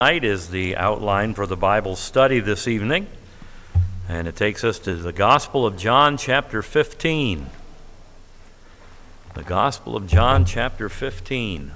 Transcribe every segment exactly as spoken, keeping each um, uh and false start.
Tonight is the outline for the Bible study this evening, and it takes us to the Gospel of John chapter fifteen. The Gospel of John chapter fifteen.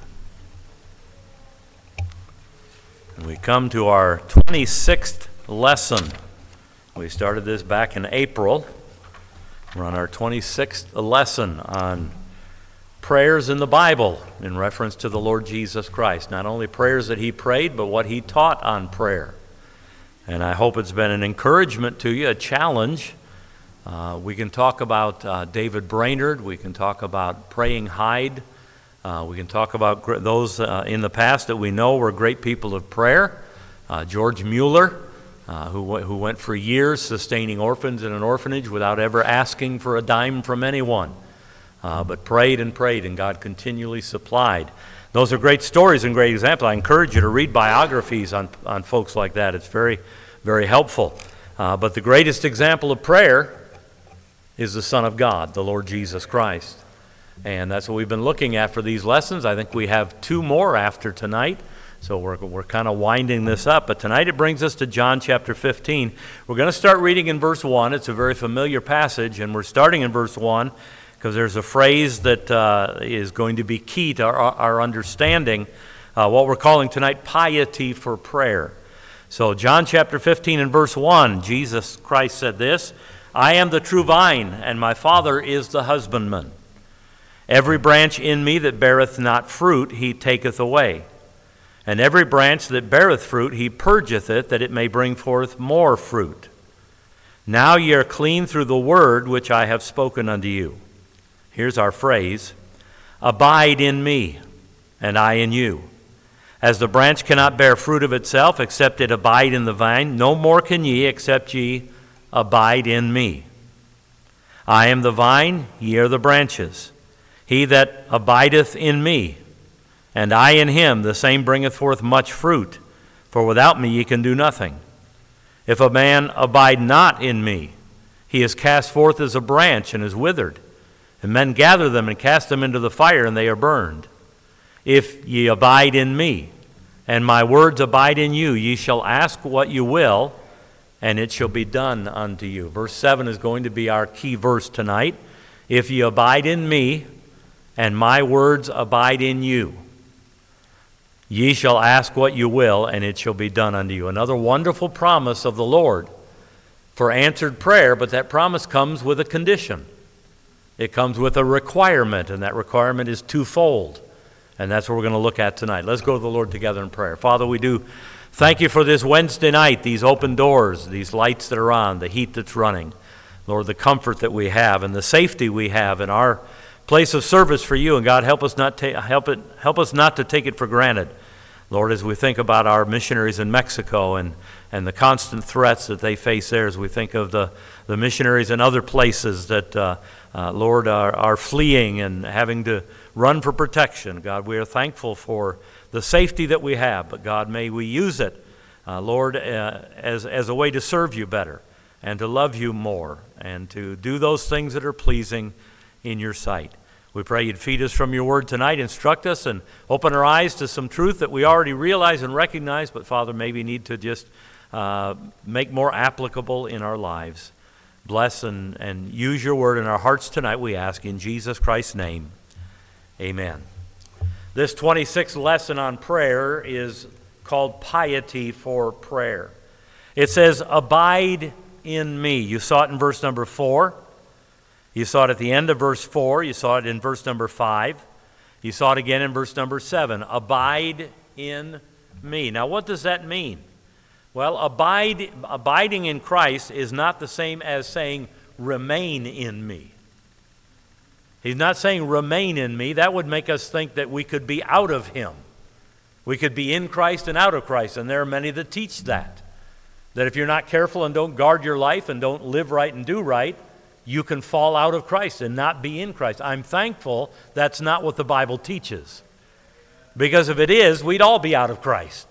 And we come to our twenty-sixth lesson. We started this back in April. We're on our twenty-sixth lesson on prayers in the Bible in reference to the Lord Jesus Christ. Not only prayers that he prayed, but what he taught on prayer. And I hope it's been an encouragement to you, a challenge. Uh, we can talk about uh, David Brainerd. We can talk about Praying Hyde. Uh, we can talk about gr- those uh, in the past that we know were great people of prayer. Uh, George Mueller, uh, who, w- who went for years sustaining orphans in an orphanage without ever asking for a dime from anyone. Uh, but prayed and prayed, and God continually supplied. Those are great stories and great examples. I encourage you to read biographies on, on folks like that. It's very, very helpful. Uh, but the greatest example of prayer is the Son of God, the Lord Jesus Christ. And that's what we've been looking at for these lessons. I think we have two more after tonight, so we're, we're kind of winding this up. But tonight it brings us to John chapter fifteen. We're going to start reading in verse one. It's a very familiar passage, and we're starting in verse one. Because there's a phrase that uh, is going to be key to our, our understanding, uh, what we're calling tonight piety for prayer. So John chapter fifteen and verse one, Jesus Christ said this, "I am the true vine, and my Father is the husbandman. Every branch in me that beareth not fruit, he taketh away. And every branch that beareth fruit, he purgeth it, that it may bring forth more fruit. Now ye are clean through the word which I have spoken unto you." Here's our phrase, "Abide in me, and I in you. As the branch cannot bear fruit of itself, except it abide in the vine, no more can ye, except ye abide in me. I am the vine, ye are the branches. He that abideth in me, and I in him, the same bringeth forth much fruit, for without me ye can do nothing. If a man abide not in me, he is cast forth as a branch and is withered. And men gather them and cast them into the fire, and they are burned. If ye abide in me, and my words abide in you, ye shall ask what you will, and it shall be done unto you." Verse seven is going to be our key verse tonight. "If ye abide in me, and my words abide in you, ye shall ask what you will, and it shall be done unto you." Another wonderful promise of the Lord for answered prayer, but that promise comes with a condition. It comes with a requirement, and that requirement is twofold. And that's what we're going to look at tonight. Let's go to the Lord together in prayer. Father, we do thank you for this Wednesday night, these open doors, these lights that are on, the heat that's running. Lord, the comfort that we have and the safety we have in our place of service for you. And God, help us not ta- help it help us not to take it for granted. Lord, as we think about our missionaries in Mexico and, and the constant threats that they face there, as we think of the, the missionaries in other places that uh, Uh, Lord, are, are fleeing and having to run for protection. God, we are thankful for the safety that we have, but God, may we use it, uh, Lord, uh, as, as a way to serve you better and to love you more and to do those things that are pleasing in your sight. We pray you'd feed us from your word tonight, instruct us, and open our eyes to some truth that we already realize and recognize, but Father, maybe need to just uh, make more applicable in our lives. Bless and, and use your word in our hearts tonight, we ask in Jesus Christ's name. Amen. This twenty-sixth lesson on prayer is called Piety for Prayer. It says, "Abide in me." You saw it in verse number four. You saw it at the end of verse four. You saw it in verse number five. You saw it again in verse number seven. Abide in me. Now, what does that mean? Well, abide, abiding in Christ is not the same as saying, "Remain in me." He's not saying, "Remain in me." That would make us think that we could be out of him. We could be in Christ and out of Christ, and there are many that teach that. That if you're not careful and don't guard your life and don't live right and do right, you can fall out of Christ and not be in Christ. I'm thankful that's not what the Bible teaches. Because if it is, we'd all be out of Christ.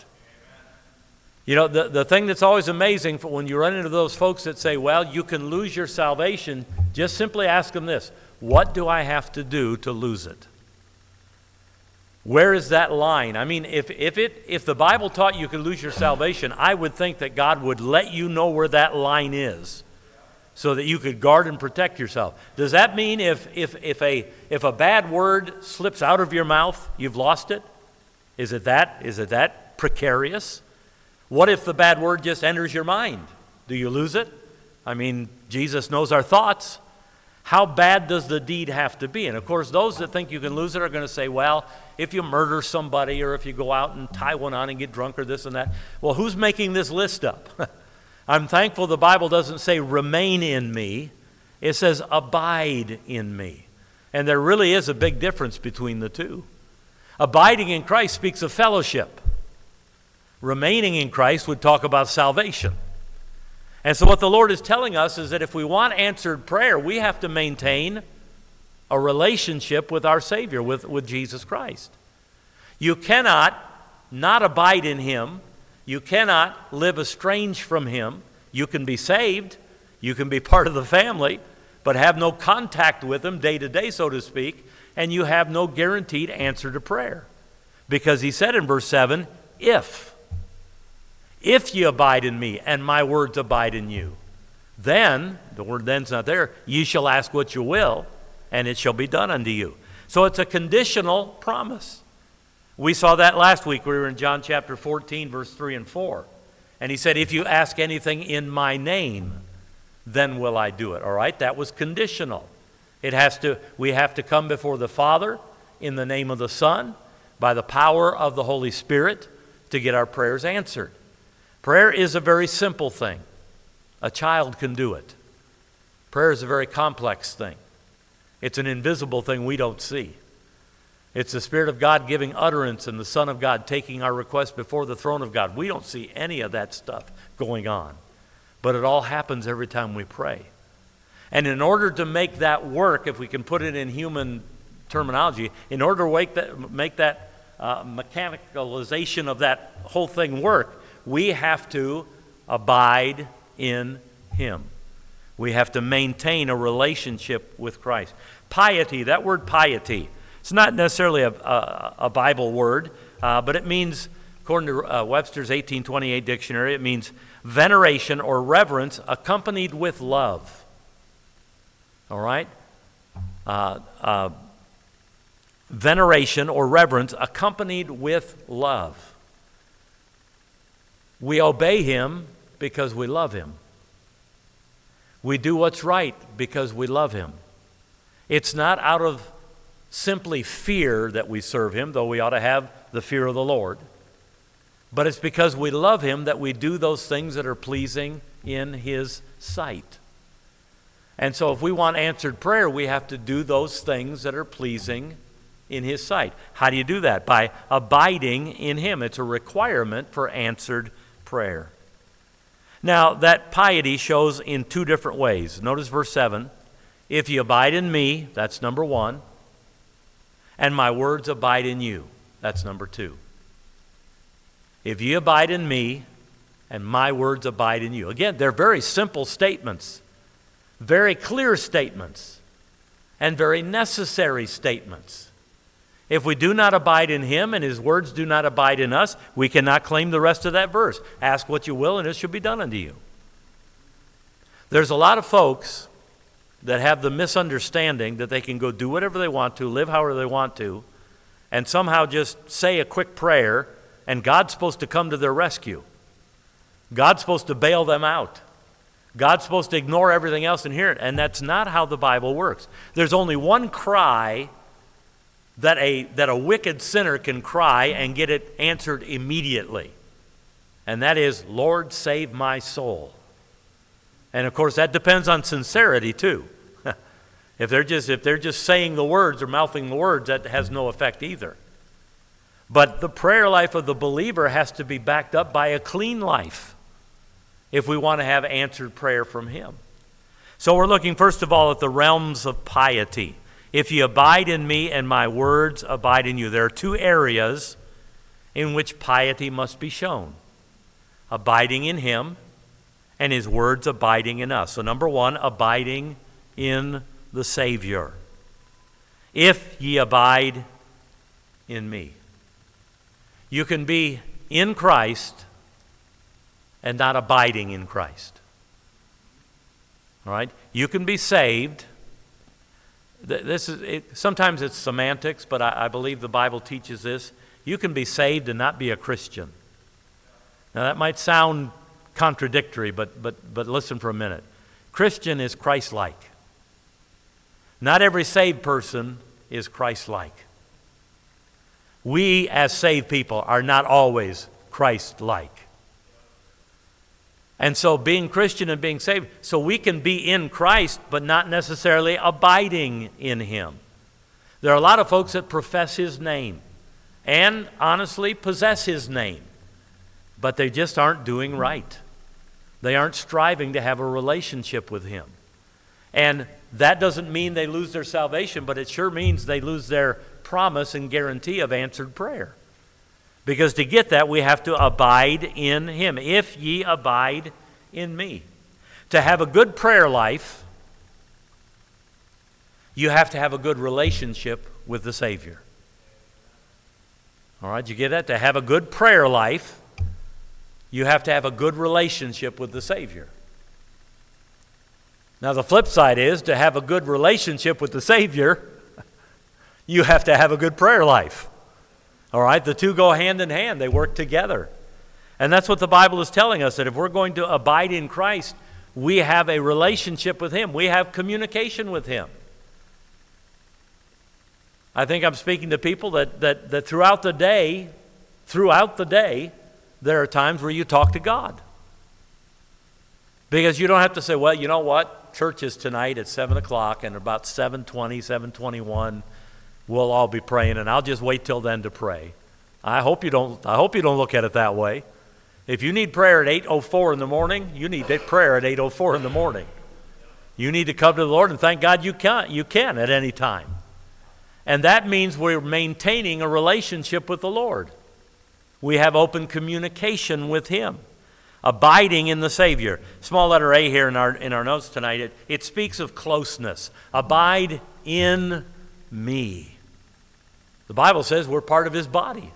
You know, the, the thing that's always amazing for when you run into those folks that say, well, you can lose your salvation, just simply ask them this: what do I have to do to lose it? Where is that line? I mean, if, if, it, if the Bible taught you could lose your salvation, I would think that God would let you know where that line is so that you could guard and protect yourself. Does that mean if, if, if, a, if a bad word slips out of your mouth, you've lost it? Is it that? Is it that precarious? What if the bad word just enters your mind? Do you lose it? I mean, Jesus knows our thoughts. How bad does the deed have to be? And of course, those that think you can lose it are going to say, well, if you murder somebody or if you go out and tie one on and get drunk or this and that. Well, who's making this list up? I'm thankful the Bible doesn't say remain in me. It says abide in me. And there really is a big difference between the two. Abiding in Christ speaks of fellowship. Remaining in Christ would talk about salvation. And so what the Lord is telling us is that if we want answered prayer, we have to maintain a relationship with our Savior, with, with Jesus Christ. You cannot not abide in Him. You cannot live estranged from Him. You can be saved. You can be part of the family, but have no contact with Him day to day, so to speak, and you have no guaranteed answer to prayer. Because He said in verse seven, if. If ye abide in me, and my words abide in you, then, the word then's not there, ye shall ask what you will, and it shall be done unto you. So it's a conditional promise. We saw that last week. We were in John chapter fourteen, verse three and four. And He said, if you ask anything in my name, then will I do it. All right? That was conditional. It has to, we have to come before the Father in the name of the Son, by the power of the Holy Spirit, to get our prayers answered. Prayer is a very simple thing. A child can do it. Prayer is a very complex thing. It's an invisible thing we don't see. It's the Spirit of God giving utterance and the Son of God taking our request before the throne of God. We don't see any of that stuff going on. But it all happens every time we pray. And in order to make that work, if we can put it in human terminology, in order to make that, make that uh, mechanicalization of that whole thing work, we have to abide in Him. We have to maintain a relationship with Christ. Piety, that word piety, it's not necessarily a, a, a Bible word, uh, but it means, according to uh, Webster's eighteen twenty-eight dictionary, it means veneration or reverence accompanied with love. All right? Uh, uh, veneration or reverence accompanied with love. We obey Him because we love Him. We do what's right because we love Him. It's not out of simply fear that we serve Him, though we ought to have the fear of the Lord. But it's because we love Him that we do those things that are pleasing in His sight. And so if we want answered prayer, we have to do those things that are pleasing in His sight. How do you do that? By abiding in Him. It's a requirement for answered prayer. Now, that piety shows in two different ways. Notice verse seven. If you abide in me, that's number one, and my words abide in you, that's number two. If you abide in me, and my words abide in you. Again, they're very simple statements, very clear statements, and very necessary statements. If we do not abide in Him and His words do not abide in us, we cannot claim the rest of that verse. Ask what you will and it shall be done unto you. There's a lot of folks that have the misunderstanding that they can go do whatever they want to, live however they want to, and somehow just say a quick prayer and God's supposed to come to their rescue. God's supposed to bail them out. God's supposed to ignore everything else and hear it. And that's not how the Bible works. There's only one cry that a, that a wicked sinner can cry and get it answered immediately. And that is, Lord, save my soul. And of course, that depends on sincerity too. If they're just, if they're just saying the words or mouthing the words, that has no effect either. But the prayer life of the believer has to be backed up by a clean life if we want to have answered prayer from Him. So we're looking first of all at the realms of piety. If you abide in me and my words abide in you. There are two areas in which piety must be shown. Abiding in Him and His words abiding in us. So number one, abiding in the Savior. If ye abide in me. You can be in Christ and not abiding in Christ. All right? You can be saved. This is it, sometimes it's semantics, but I, I believe the Bible teaches this. You can be saved and not be a Christian. Now that might sound contradictory, but but but listen for a minute. Christian is Christ-like. Not every saved person is Christ-like. We as saved people are not always Christ-like. And so being Christian and being saved, so we can be in Christ but not necessarily abiding in Him. There are a lot of folks that profess His name and honestly possess His name, but they just aren't doing right. They aren't striving to have a relationship with Him. And that doesn't mean they lose their salvation, but it sure means they lose their promise and guarantee of answered prayer. Because to get that, we have to abide in Him. If ye abide in me. To have a good prayer life, you have to have a good relationship with the Savior. All right, you get that? To have a good prayer life, you have to have a good relationship with the Savior. Now, the flip side is, to have a good relationship with the Savior, you have to have a good prayer life. All right, the two go hand in hand. They work together. And that's what the Bible is telling us, that if we're going to abide in Christ, we have a relationship with Him. We have communication with Him. I think I'm speaking to people that, that, that throughout the day, throughout the day, there are times where you talk to God. Because you don't have to say, well, you know what? Church is tonight at seven o'clock, and about seven twenty, seven twenty-one, we'll all be praying, and I'll just wait till then to pray. I hope you don't, I hope you don't look at it that way. If you need prayer at eight oh four in the morning, you need prayer at eight oh four in the morning. You need to come to the Lord, and thank God you can, you can at any time. And that means we're maintaining a relationship with the Lord. We have open communication with Him. Abiding in the Savior. Small letter A here in our in our notes tonight, it, it speaks of closeness. Abide in me. The Bible says we're part of His body.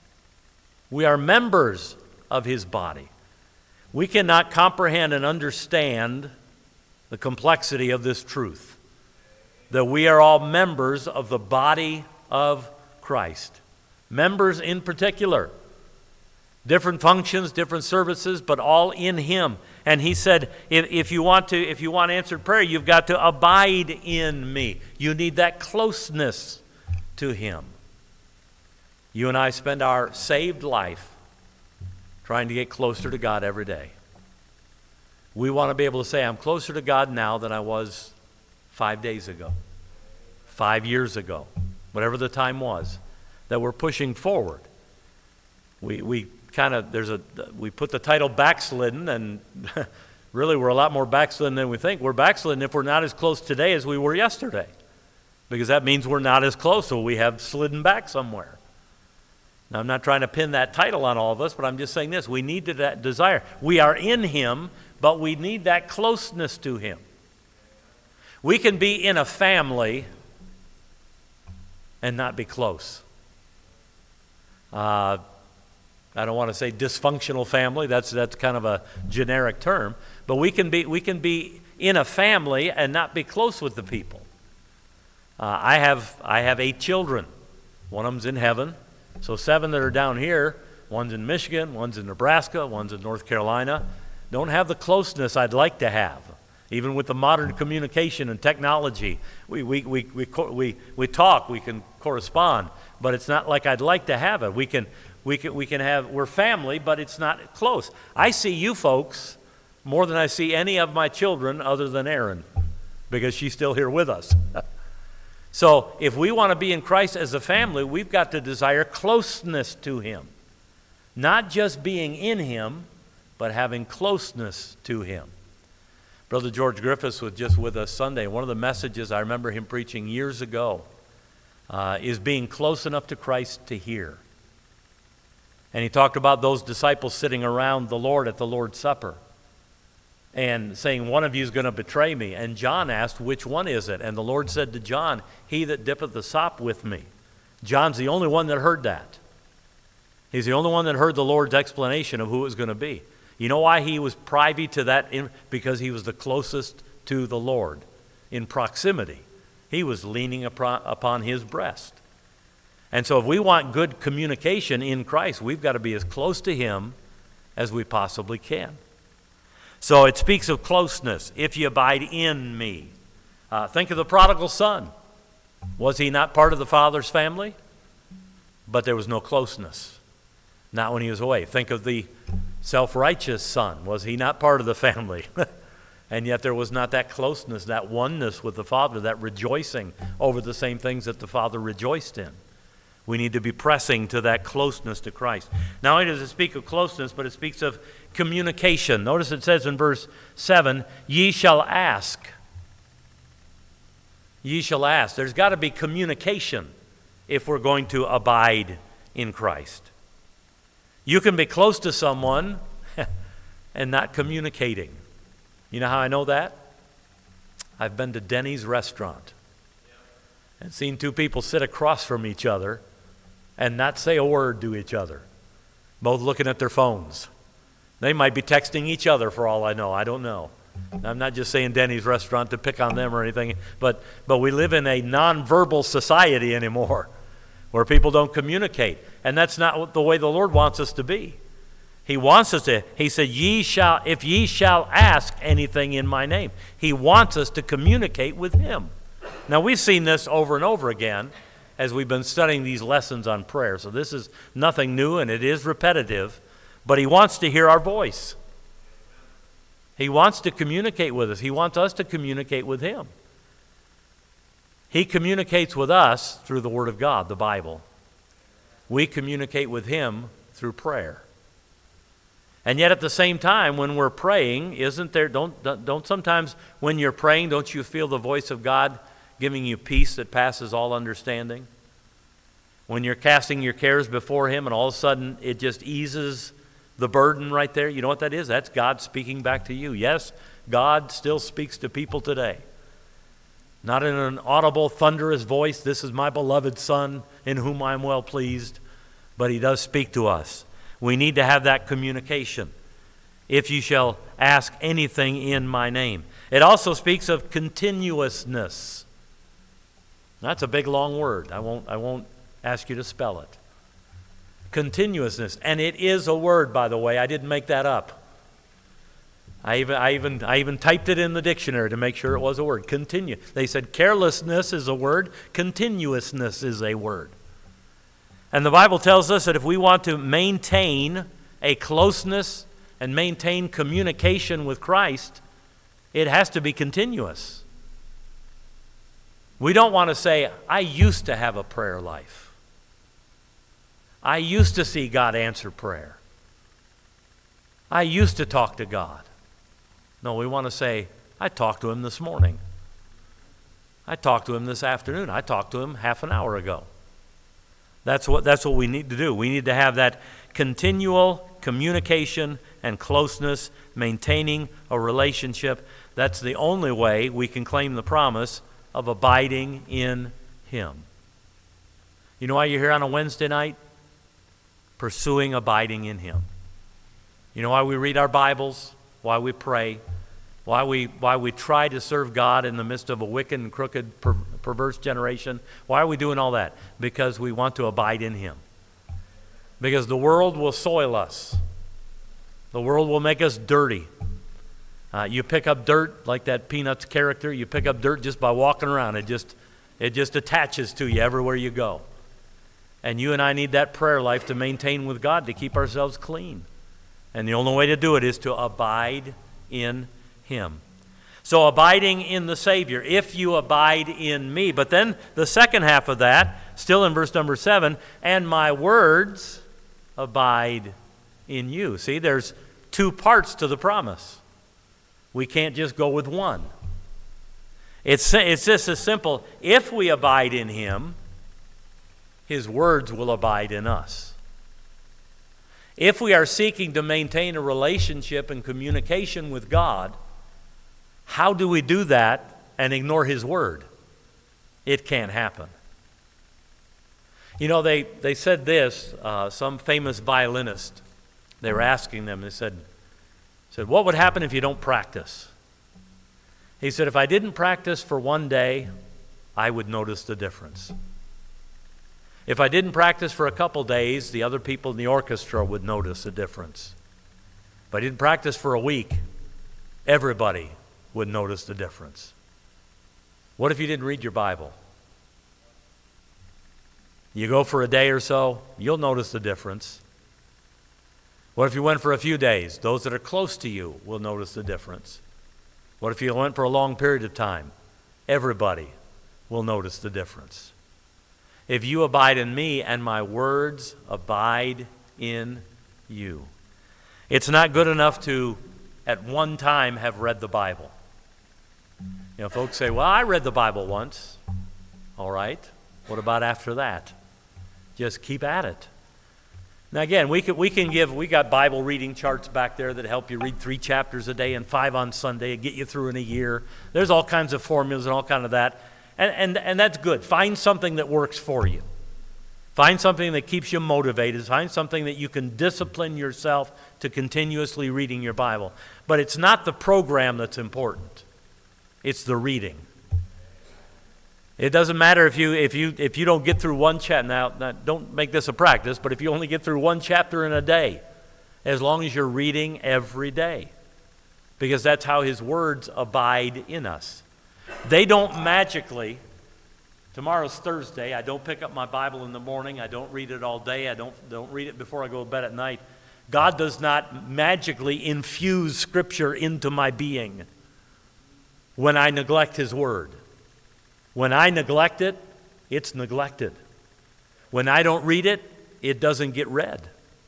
We are members of His body. We cannot comprehend and understand the complexity of this truth, that we are all members of the body of Christ. Members in particular. Different functions, different services, but all in Him. And He said, if, if you want to, if you want answered prayer, you've got to abide in me. You need that closeness to Him. You and I spend our saved life trying to get closer to God every day. We want to be able to say, I'm closer to God now than I was five days ago, five years ago, whatever the time was, that we're pushing forward. We we kind of, there's a, we put the title backslidden, and really we're a lot more backslidden than we think. We're backslidden if we're not as close today as we were yesterday, because that means we're not as close, so we have slidden back somewhere. Now, I'm not trying to pin that title on all of us, but I'm just saying this. We need that desire. We are in Him, but we need that closeness to Him. We can be in a family and not be close. Uh, I don't want to say dysfunctional family. That's that's kind of a generic term. But we can be we can be in a family and not be close with the people. Uh, I have I have eight children. One of them's in heaven. So seven that are down here. One's in Michigan. One's in Nebraska. One's in North Carolina. Don't have the closeness I'd like to have. Even with the modern communication and technology, we we we we we, we talk. We can correspond, but it's not like I'd like to have it. We can. We can, we can have, we're family, but it's not close. I see you folks more than I see any of my children other than Erin, because she's still here with us. So if we want to be in Christ as a family, we've got to desire closeness to Him. Not just being in Him, but having closeness to Him. Brother George Griffiths was just with us Sunday. One of the messages I remember him preaching years ago uh, is being close enough to Christ to hear. And he talked about those disciples sitting around the Lord at the Lord's Supper and saying, one of you is going to betray me. And John asked, which one is it? And the Lord said to John, he that dippeth the sop with me. John's the only one that heard that. He's the only one that heard the Lord's explanation of who it was going to be. You know why he was privy to that? Because he was the closest to the Lord in proximity. He was leaning upon his breast. And so if we want good communication in Christ, we've got to be as close to him as we possibly can. So it speaks of closeness. If you abide in me. Uh, think of the prodigal son. Was he not part of the Father's family? But there was no closeness. Not when he was away. Think of the self-righteous son. Was he not part of the family? And yet there was not that closeness, that oneness with the Father, that rejoicing over the same things that the Father rejoiced in. We need to be pressing to that closeness to Christ. Not only does it speak of closeness, but it speaks of communication. Notice it says in verse seven, ye shall ask. Ye shall ask. There's got to be communication if we're going to abide in Christ. You can be close to someone and not communicating. You know how I know that? I've been to Denny's restaurant and seen two people sit across from each other and not say a word to each other, both looking at their phones. They might be texting each other for all I know. I don't know. I'm not just saying Denny's restaurant to pick on them or anything, but, but we live in a nonverbal society anymore where people don't communicate. And that's not the way the Lord wants us to be. He wants us to, he said, ye shall, if ye shall ask anything in my name. He wants us to communicate with him. Now, we've seen this over and over again as we've been studying these lessons on prayer. So this is nothing new, and it is repetitive, but he wants to hear our voice. He wants to communicate with us. He wants us to communicate with him. He communicates with us through the Word of God, the Bible. We communicate with him through prayer. And yet at the same time, when we're praying, isn't there, don't, don't sometimes when you're praying, don't you feel the voice of God giving you peace that passes all understanding? When you're casting your cares before him and all of a sudden it just eases the burden right there, you know what that is? That's God speaking back to you. Yes, God still speaks to people today. Not in an audible, thunderous voice, this is my beloved Son in whom I am well pleased, but he does speak to us. We need to have that communication. If you shall ask anything in my name. It also speaks of continuousness. That's a big, long word. I won't, I won't ask you to spell it. Continuousness. And it is a word, by the way. I didn't make that up. I even, I even, I even typed it in the dictionary to make sure it was a word. Continue. They said carelessness is a word. Continuousness is a word. And the Bible tells us that if we want to maintain a closeness and maintain communication with Christ, it has to be continuous. We don't want to say, I used to have a prayer life. I used to see God answer prayer. I used to talk to God. No, we want to say, I talked to him this morning. I talked to him this afternoon. I talked to him half an hour ago. That's what, that's what we need to do. We need to have that continual communication and closeness, maintaining a relationship. That's the only way we can claim the promise of abiding in him. You know why you're here on a Wednesday night? Pursuing abiding in him. You know why we read our Bibles? Why we pray? Why we, why we try to serve God in the midst of a wicked and crooked, per, perverse generation? Why are we doing all that? Because we want to abide in him. Because the world will soil us. The world will make us dirty. Uh, you pick up dirt like that Peanuts character. You pick up dirt just by walking around. It just, it just attaches to you everywhere you go. And you and I need that prayer life to maintain with God to keep ourselves clean. And the only way to do it is to abide in him. So abiding in the Savior, if you abide in me. But then the second half of that, still in verse number seven, and my words abide in you. See, there's two parts to the promise. We can't just go with one. It's, it's just as simple. If we abide in him, his words will abide in us. If we are seeking to maintain a relationship and communication with God, how do we do that and ignore his word? It can't happen. You know, they, they said this, uh, some famous violinist, they were asking them, they said, said, what would happen if you don't practice? He said, if I didn't practice for one day, I would notice the difference. If I didn't practice for a couple days, the other people in the orchestra would notice the difference. If I didn't practice for a week, everybody would notice the difference. What if you didn't read your Bible? You go for a day or so, you'll notice the difference. What if you went for a few days? Those that are close to you will notice the difference. What if you went for a long period of time? Everybody will notice the difference. If you abide in me and my words abide in you. It's not good enough to, at one time, have read the Bible. You know, folks say, well, I read the Bible once. All right. What about after that? Just keep at it. Now again, we can, we can give, we got Bible reading charts back there that help you read three chapters a day and five on Sunday and get you through in a year. There's all kinds of formulas and all kind of that. And, and, and that's good. Find something that works for you. Find something that keeps you motivated. Find something that you can discipline yourself to continuously reading your Bible. But it's not the program that's important. It's the reading. It doesn't matter if you if you if you don't get through one chapter. Now, now, don't make this a practice, but if you only get through one chapter in a day, as long as you're reading every day, because that's how His words abide in us. They don't magically. Tomorrow's Thursday. I don't pick up my Bible in the morning. I don't read it all day. I don't don't read it before I go to bed at night. God does not magically infuse Scripture into my being when I neglect His Word. When I neglect it, it's neglected. When I don't read it, it doesn't get read.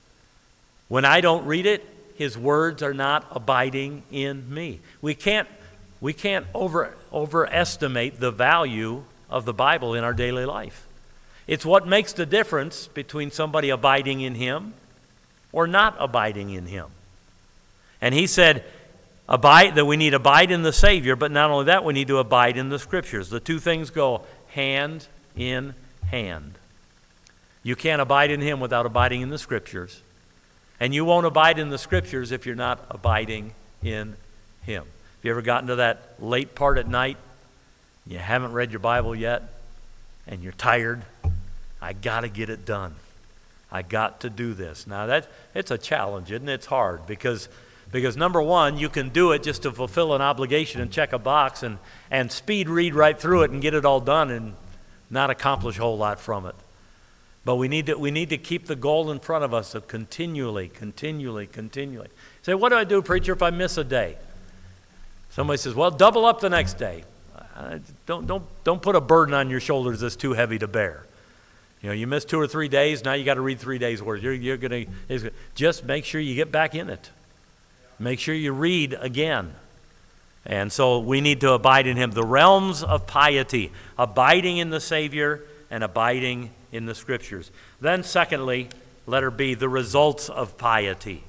When I don't read it, His words are not abiding in me. We can't, we can't over, overestimate the value of the Bible in our daily life. It's what makes the difference between somebody abiding in Him or not abiding in Him. And He said, Abide, that we need to abide in the Savior, but not only that, we need to abide in the Scriptures. The two things go hand in hand. You can't abide in Him without abiding in the Scriptures. And you won't abide in the Scriptures if you're not abiding in Him. Have you ever gotten to that late part at night? You haven't read your Bible yet, and you're tired. I got to get it done. I got to do this. Now, that it's a challenge, isn't it? It's hard because... Because number one, you can do it just to fulfill an obligation and check a box and, and speed read right through it and get it all done and not accomplish a whole lot from it. But we need to, we need to keep the goal in front of us of continually, continually, continually. Say, what do I do, preacher, if I miss a day? Somebody says, well, double up the next day. Uh, don't, don't, don't put a burden on your shoulders that's too heavy to bear. You know, you missed two or three days, now you got to read three days' worth. You're, you're gonna, just make sure you get back in it. Make sure you read again. And so we need to abide in Him. The realms of piety, abiding in the Savior and abiding in the Scriptures. Then secondly, letter B, the results of piety.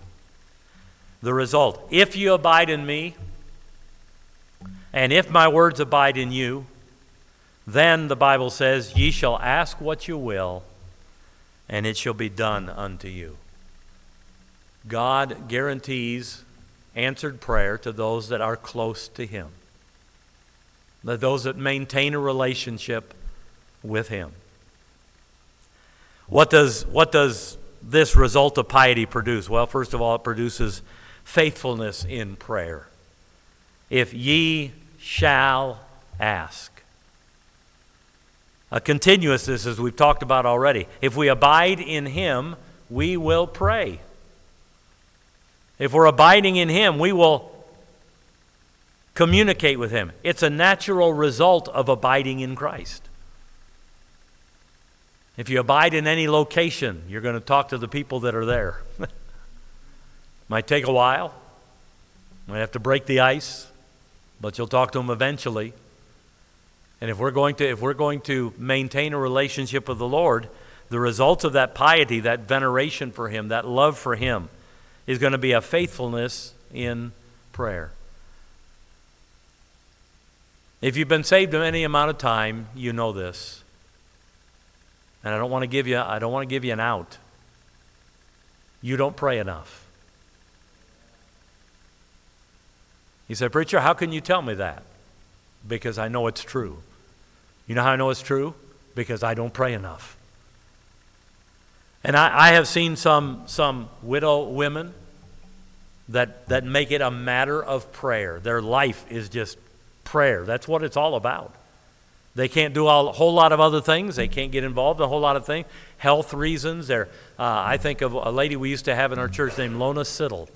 The result. If you abide in me, and if my words abide in you, then the Bible says, ye shall ask what you will, and it shall be done unto you. God guarantees answered prayer to those that are close to Him, those that maintain a relationship with Him. What does, what does this result of piety produce? Well, first of all, it produces faithfulness in prayer. If ye shall ask. A continuousness, as we've talked about already. If we abide in Him, we will pray. If we're abiding in Him, we will communicate with Him. It's a natural result of abiding in Christ. If you abide in any location, you're going to talk to the people that are there. Might take a while. Might have to break the ice, but you'll talk to them eventually. And if we're going to, if we're going to maintain a relationship with the Lord, the result of that piety, that veneration for Him, that love for Him, is going to be a faithfulness in prayer. If you've been saved any amount of time, you know this. And I don't want to give you, I don't want to give you an out. You don't pray enough. You say, preacher, how can you tell me that? Because I know it's true. You know how I know it's true? Because I don't pray enough. And I, I have seen some some widow women that that make it a matter of prayer. Their life is just prayer. That's what it's all about. They can't do all, a whole lot of other things. They can't get involved in a whole lot of things. Health reasons. They're, uh, I think of a lady we used to have in our church named Lona Siddle.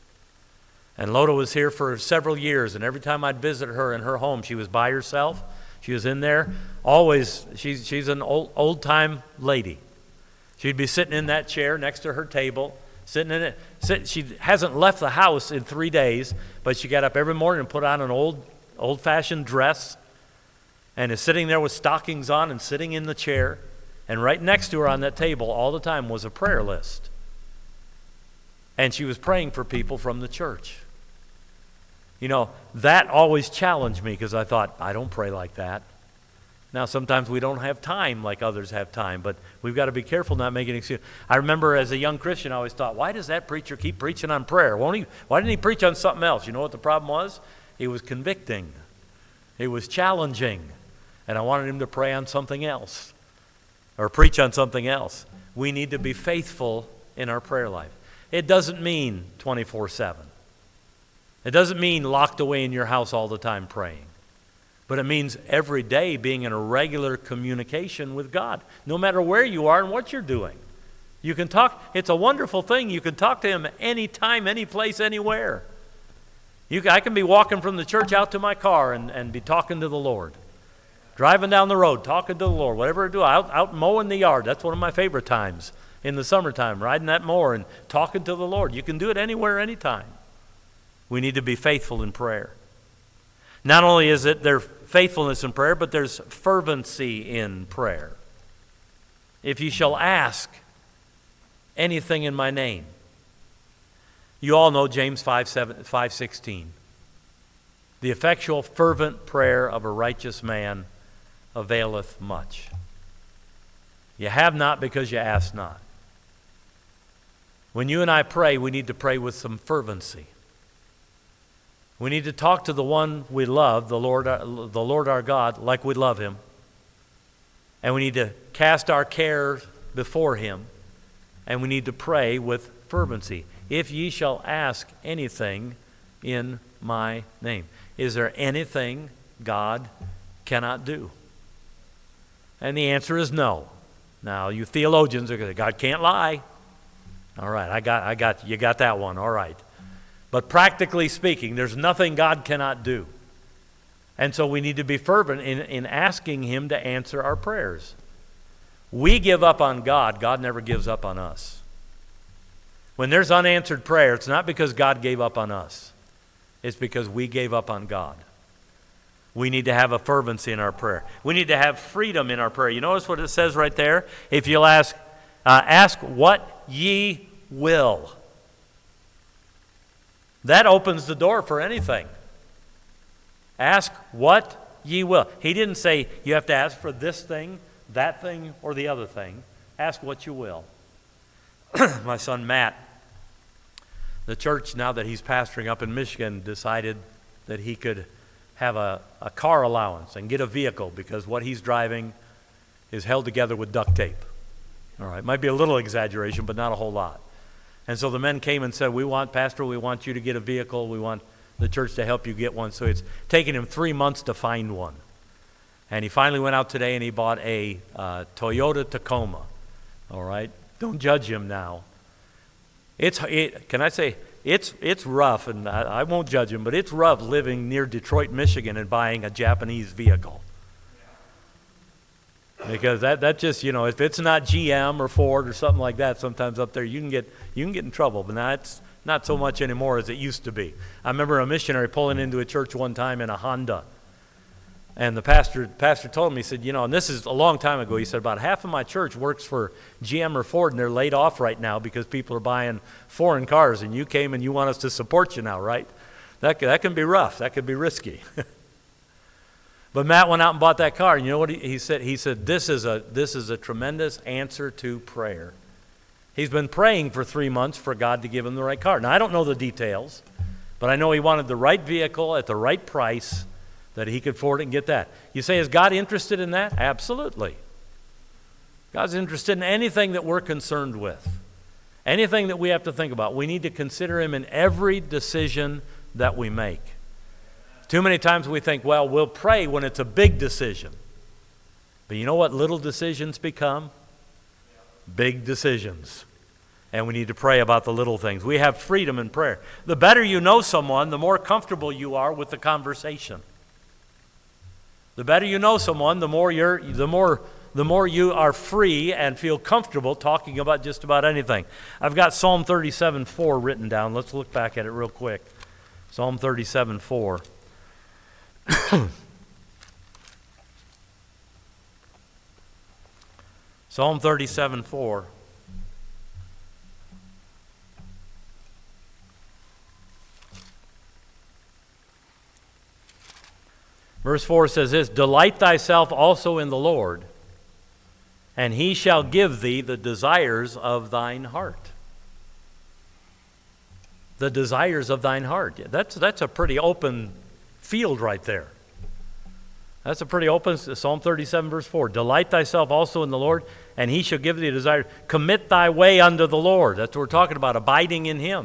And Lona was here for several years, and every time I'd visit her in her home, she was by herself. She was in there. Always, she's, she's an old, old-time lady. She'd be sitting in that chair next to her table, sitting in it. Sit, she hasn't left the house in three days, but she got up every morning and put on an old, old-fashioned dress and is sitting there with stockings on and sitting in the chair. And right next to her on that table all the time was a prayer list. And she was praying for people from the church. You know, that always challenged me because I thought, I don't pray like that. Now, sometimes we don't have time like others have time, but we've got to be careful not making excuses. I remember as a young Christian, I always thought, why does that preacher keep preaching on prayer? Won't he, why didn't he preach on something else? You know what the problem was? It was convicting. It was challenging. And I wanted him to pray on something else or preach on something else. We need to be faithful in our prayer life. It doesn't mean twenty-four seven. It doesn't mean locked away in your house all the time praying. But it means every day being in a regular communication with God, no matter where you are and what you're doing. You can talk, it's a wonderful thing. You can talk to him anytime, any place, anywhere. You, I can be walking from the church out to my car and, and be talking to the Lord. Driving down the road, talking to the Lord, whatever I do, out, out mowing the yard. That's one of my favorite times in the summertime, riding that mower and talking to the Lord. You can do it anywhere, anytime. We need to be faithful in prayer. Not only is it their faithfulness in prayer, but there's fervency in prayer. If you shall ask anything in my name. You all know James five sixteen. The effectual fervent prayer of a righteous man availeth much. You have not because you ask not. When you and I pray, we need to pray with some fervency. We need to talk to the one we love, the Lord, the Lord our God, like we love him. And we need to cast our cares before him. And we need to pray with fervency. If ye shall ask anything in my name. Is there anything God cannot do? And the answer is no. Now, you theologians are going to say, God can't lie. All right, I got, I got, you got that one. All right. But practically speaking, there's nothing God cannot do. And so we need to be fervent in, in asking him to answer our prayers. We give up on God. God never gives up on us. When there's unanswered prayer, it's not because God gave up on us. It's because we gave up on God. We need to have a fervency in our prayer. We need to have freedom in our prayer. You notice what it says right there? If you'll ask, uh, ask what ye will. That opens the door for anything. Ask what ye will. He didn't say you have to ask for this thing, that thing, or the other thing. Ask what you will. My son Matt, the church now that he's pastoring up in Michigan, decided that he could have a, a car allowance and get a vehicle because what he's driving is held together with duct tape. All right, might be a little exaggeration, but not a whole lot. And so the men came and said, we want, Pastor, we want you to get a vehicle. We want the church to help you get one. So it's taken him three months to find one. And he finally went out today and he bought a uh, Toyota Tacoma. All right? Don't judge him now. It's it, can I say, it's it's rough, and I, I won't judge him, but it's rough living near Detroit, Michigan and buying a Japanese vehicle. Because that, that just, you know, if it's not G M or Ford or something like that, sometimes up there you can get you can get in trouble. But now it's not so much anymore as it used to be. I remember a missionary pulling into a church one time in a Honda. And the pastor pastor told me, he said, you know, and this is a long time ago, he said, about half of my church works for G M or Ford, and they're laid off right now because people are buying foreign cars, and you came and you want us to support you now, right? That, that can be rough. That can be risky. But Matt went out and bought that car, and you know what he, he said? He said, this is a this is a tremendous answer to prayer. He's been praying for three months for God to give him the right car. Now, I don't know the details, but I know he wanted the right vehicle at the right price that he could afford it and get that. You say, is God interested in that? Absolutely. God's interested in anything that we're concerned with, anything that we have to think about. We need to consider him in every decision that we make. Too many times we think, well, we'll pray when it's a big decision. But you know what little decisions become? Big decisions. And we need to pray about the little things. We have freedom in prayer. The better you know someone, the more comfortable you are with the conversation. The better you know someone, the more you're, the more, the more you are free and feel comfortable talking about just about anything. I've got Psalm thirty-seven four written down. Let's look back at it real quick. Psalm thirty-seven four. Psalm thirty-seven four. Verse four says this, delight thyself also in the Lord, and he shall give thee the desires of thine heart. The desires of thine heart. That's, that's a pretty open field right there. That's a pretty open, Psalm thirty-seven verse four. Delight thyself also in the Lord, and he shall give thee a desire. Commit thy way unto the Lord. That's what we're talking about, abiding in him.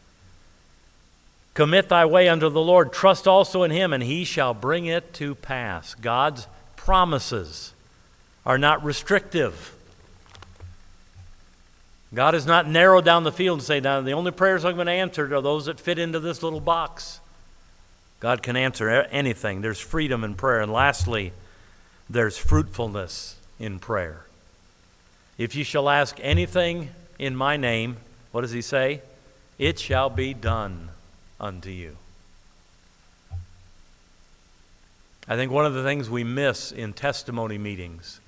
Commit thy way unto the Lord. Trust also in him, and he shall bring it to pass. God's promises are not restrictive. God has not narrowed down the field and say, now the only prayers I'm going to answer are those that fit into this little box. God can answer anything. There's freedom in prayer. And lastly, there's fruitfulness in prayer. If you shall ask anything in my name, what does he say? It shall be done unto you. I think one of the things we miss in testimony meetings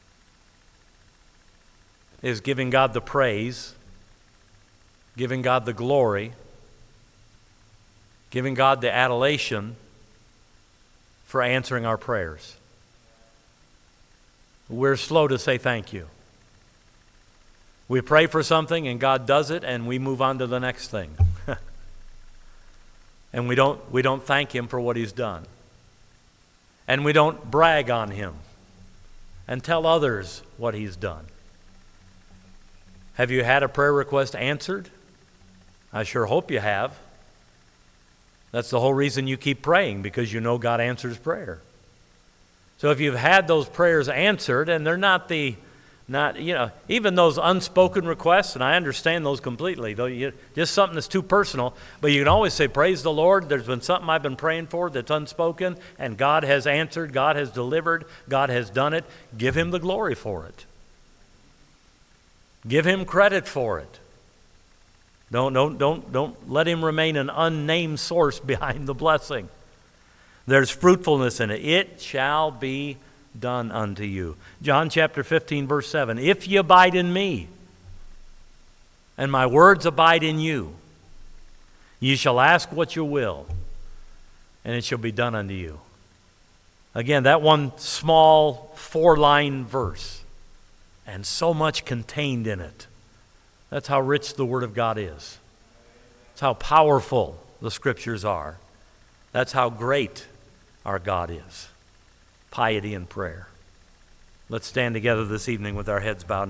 is giving God the praise, giving God the glory, giving God the adulation for answering our prayers. We're slow to say thank you. We pray for something and God does it and we move on to the next thing. And we don't, we don't thank him for what he's done. And we don't brag on him and tell others what he's done. Have you had a prayer request answered? I sure hope you have. That's the whole reason you keep praying, because you know God answers prayer. So if you've had those prayers answered, and they're not the, not you know, even those unspoken requests, and I understand those completely, though you, just something that's too personal, but you can always say, praise the Lord, there's been something I've been praying for that's unspoken, and God has answered, God has delivered, God has done it. Give him the glory for it. Give him credit for it. Don't, don't, don't, don't let him remain an unnamed source behind the blessing. There's fruitfulness in it. It shall be done unto you. John chapter fifteen, verse seven. If ye abide in me, and my words abide in you, ye shall ask what you will, and it shall be done unto you. Again, that one small four-line verse, and so much contained in it. That's how rich the Word of God is. That's how powerful the Scriptures are. That's how great our God is. Piety and prayer. Let's stand together this evening with our heads bowed.